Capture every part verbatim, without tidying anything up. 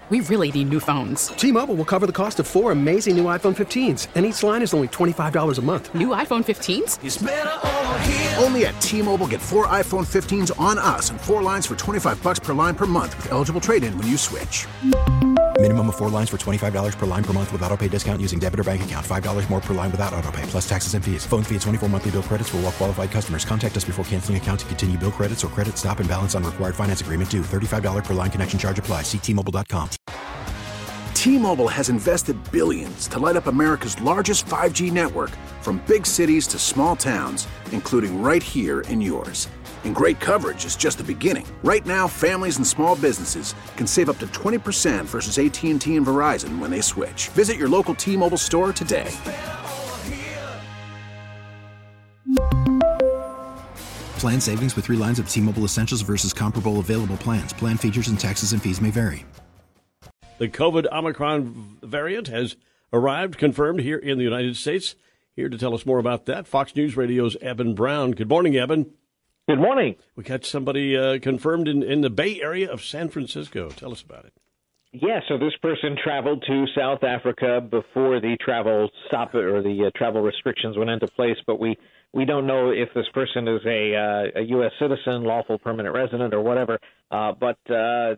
We really need new phones. T-Mobile will cover the cost of four amazing new iPhone fifteens, and each line is only twenty-five dollars a month. New iPhone fifteens? It's better over here. Only at T-Mobile, get four iPhone fifteens on us and four lines for twenty-five dollars per line per month with eligible trade-in when you switch. Minimum of four lines for twenty-five dollars per line per month with autopay discount using debit or bank account. five dollars more per line without autopay, plus taxes and fees. Phone fee at twenty-four monthly bill credits for well-qualified customers. Contact us before canceling account to continue bill credits or credit stop and balance on required finance agreement due. thirty-five dollars per line connection charge applies. See T Mobile dot com. T-Mobile has invested billions to light up America's largest five G network, from big cities to small towns, including right here in yours. And great coverage is just the beginning. Right now, families and small businesses can save up to twenty percent versus A T and T and Verizon when they switch. Visit your local T-Mobile store today. Plan savings with three lines of T-Mobile Essentials versus comparable available plans. Plan features and taxes and fees may vary. The COVID Omicron variant has arrived, confirmed here in the United States. Here to tell us more about that, Fox News Radio's Eben Brown. Good morning, Eben. Good morning. We got somebody uh, confirmed in, in the Bay Area of San Francisco. Tell us about it. Yeah, so this person traveled to South Africa before the travel stop or the uh, travel restrictions went into place, but we, we don't know if this person is a, uh, a U S citizen, lawful permanent resident, or whatever. Uh, but uh,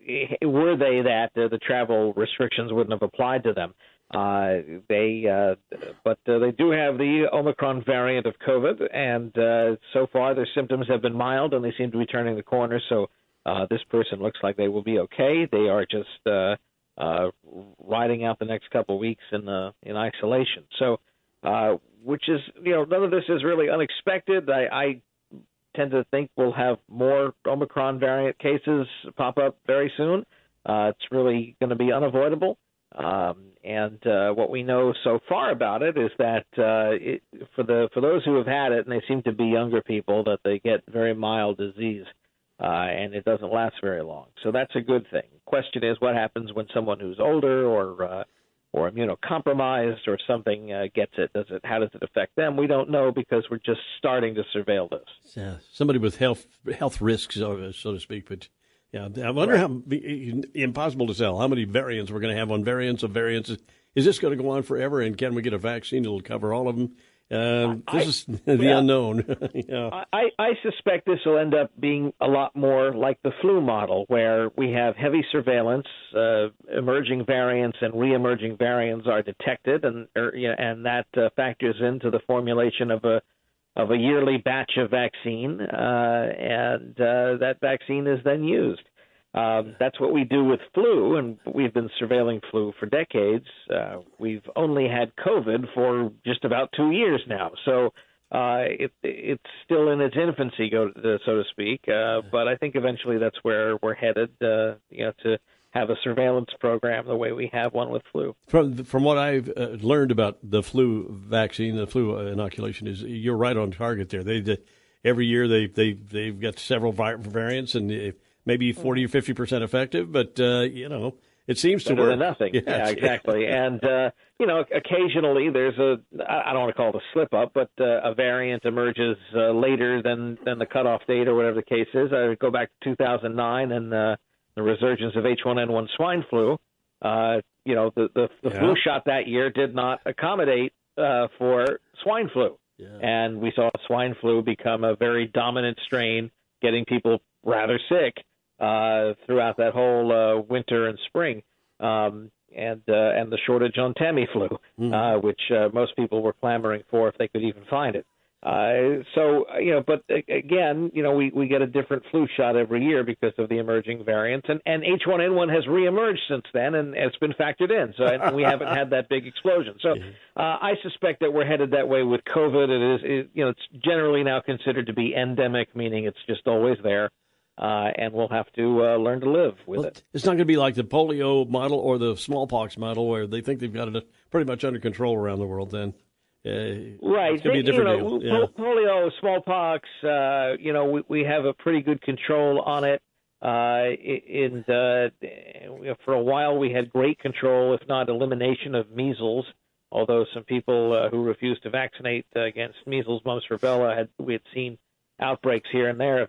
were they that, uh, the travel restrictions wouldn't have applied to them. Uh, they, uh, but uh, they do have the Omicron variant of COVID, and uh, so far their symptoms have been mild, and they seem to be turning the corner. So uh, this person looks like they will be okay. They are just uh, uh, riding out the next couple of weeks in uh, in isolation. So, uh, which is, you know, none of this is really unexpected. I, I tend to think we'll have more Omicron variant cases pop up very soon. Uh, it's really going to be unavoidable. Um, and uh, what we know so far about it is that uh, it, for the for those who have had it, and they seem to be younger people, that they get very mild disease, uh, and it doesn't last very long. So that's a good thing. Question is, what happens when someone who's older or uh, or immunocompromised or something uh, gets it? Does it? How does it affect them? We don't know because we're just starting to surveil this. Yeah, somebody with health health risks, so, so to speak, but. Yeah, I wonder right. how impossible to tell how many variants we're going to have on variants of variants. Is this going to go on forever? And can we get a vaccine that'll cover all of them? Uh, I, this is the well, unknown. yeah. I, I suspect this will end up being a lot more like the flu model, where we have heavy surveillance, uh, emerging variants and re-emerging variants are detected, and or, you know, and that uh, factors into the formulation of a of a yearly batch of vaccine, uh, and uh, that vaccine is then used. Um, that's what we do with flu, and we've been surveilling flu for decades. Uh, we've only had COVID for just about two years now, so uh, it, it's still in its infancy, go to, so to speak. Uh, but I think eventually that's where we're headed, uh, you know, to have a surveillance program the way we have one with flu. From from what I've uh, learned about the flu vaccine, the flu inoculation, is you're right on target there. They, they every year they they they've got several variants and maybe forty or fifty percent effective, but uh, you know it seems to Better work. Than nothing. Yes. Yeah, exactly. and uh, you know, occasionally there's a I don't want to call it a slip up, but uh, a variant emerges uh, later than than the cutoff date or whatever the case is. I go back to two thousand nine and. Uh, The resurgence of H one N one swine flu, uh, you know, the, the, the yeah. flu shot that year did not accommodate uh, for swine flu. Yeah. And we saw swine flu become a very dominant strain, getting people rather sick uh, throughout that whole uh, winter and spring. Um, and uh, and the shortage on Tamiflu, mm-hmm. uh, which uh, most people were clamoring for if they could even find it. Uh, so, you know, but again, you know, we, we get a different flu shot every year because of the emerging variants. And, and H one N one has reemerged since then, and it's been factored in. So and we haven't had that big explosion. So uh, I suspect that we're headed that way with COVID. It is, it, you know, it's generally now considered to be endemic, meaning it's just always there. Uh, and we'll have to uh, learn to live with well, it. It's not going to be like the polio model or the smallpox model where they think they've got it pretty much under control around the world then. Uh, right. It's going to be a different you know, deal. Yeah. Polio, smallpox, uh, you know, we, we have a pretty good control on it. Uh, and uh, for a while we had great control, if not elimination, of measles, although some people uh, who refused to vaccinate uh, against measles, mumps, rubella, had, we had seen outbreaks here and there of it.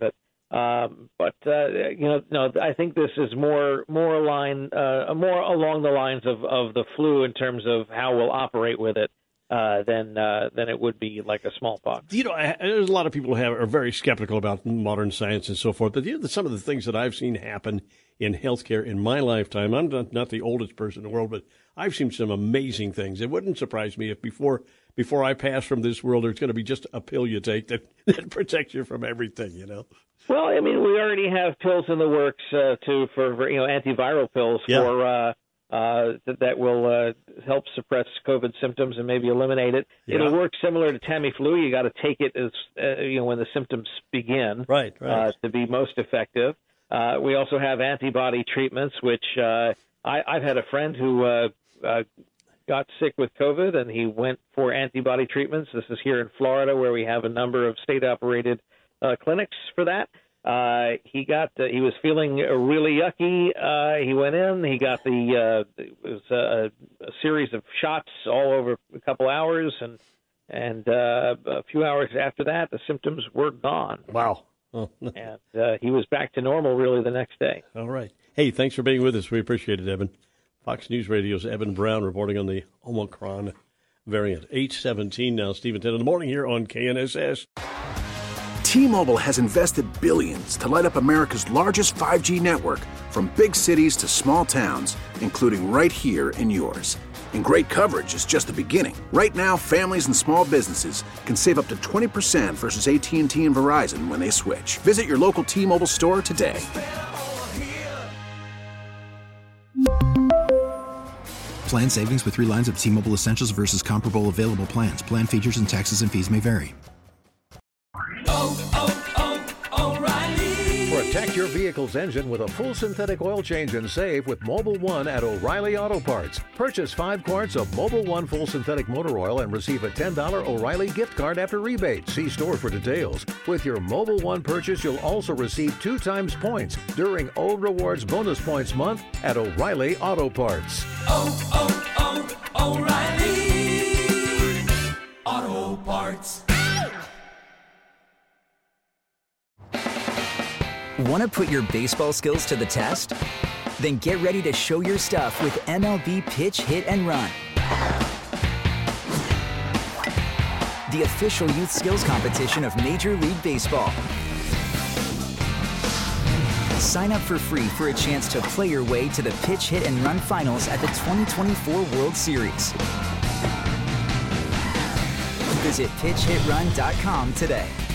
Um, but uh, you know, no, I think this is more more aligned, uh, more along the lines of, of the flu in terms of how we'll operate with it uh, than uh, than it would be like a smallpox. You know, I, there's a lot of people who have, are very skeptical about modern science and so forth. But you know, some of the things that I've seen happen in healthcare in my lifetime, I'm not, not the oldest person in the world, but I've seen some amazing things. It wouldn't surprise me if before before I pass from this world, there's going to be just a pill you take that, that protects you from everything. You know. Well, I mean, we already have pills in the works uh, to for, for you know antiviral pills yeah. for uh, uh, that, that will uh, help suppress COVID symptoms and maybe eliminate it. Yeah. It'll work similar to Tamiflu. You got to take it as uh, you know when the symptoms begin, right? Right. Uh, to be most effective. Uh, we also have antibody treatments, which uh, I, I've had a friend who uh, uh, got sick with COVID and he went for antibody treatments. This is here in Florida, where we have a number of state-operated Uh, clinics for that. Uh, he got. Uh, he was feeling uh, really yucky. Uh, he went in. He got the. Uh, it was a, a series of shots all over a couple hours, and and uh, a few hours after that, the symptoms were gone. Wow. Oh. And uh, he was back to normal really the next day. All right. Hey, thanks for being with us. We appreciate it, Evan. Fox News Radio's Evan Brown reporting on the Omicron variant. eight seventeen now. Stephen ten in the morning here on K N S S. T-Mobile has invested billions to light up America's largest five G network, from big cities to small towns, including right here in yours. And great coverage is just the beginning. Right now, families and small businesses can save up to twenty percent versus A T and T and Verizon when they switch. Visit your local T-Mobile store today. Plan savings with three lines of T-Mobile Essentials versus comparable available plans. Plan features and taxes and fees may vary. Protect your vehicle's engine with a full synthetic oil change and save with Mobil one at O'Reilly Auto Parts. Purchase five quarts of Mobil one full synthetic motor oil and receive a ten dollars O'Reilly gift card after rebate. See store for details. With your Mobil one purchase, you'll also receive two times points during O Rewards Bonus Points Month at O'Reilly Auto Parts. Oh, oh, oh, O'Reilly Auto Parts. Want to put your baseball skills to the test? Then get ready to show your stuff with M L B Pitch, Hit, and Run. The official youth skills competition of Major League Baseball. Sign up for free for a chance to play your way to the Pitch, Hit, and Run finals at the twenty twenty-four World Series. Visit pitch hit run dot com today.